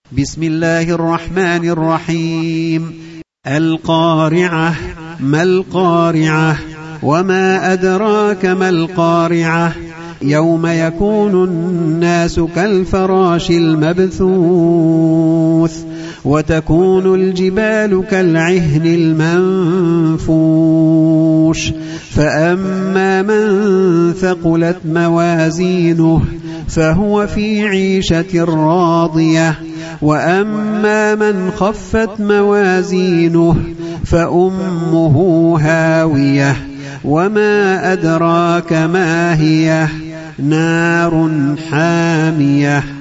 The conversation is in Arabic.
بسم الله الرحمن الرحيم. القارعة. ما القارعة؟ وما أدراك ما القارعة؟ يوم يكون الناس كالفراش المبثوث وتكون الجبال كالعهن المنفوش فأما من ثقلت موازينه فهو في عيشة راضية وأما من خفت موازينه فأمه هاوية وما أدراك ما هي نار حامية.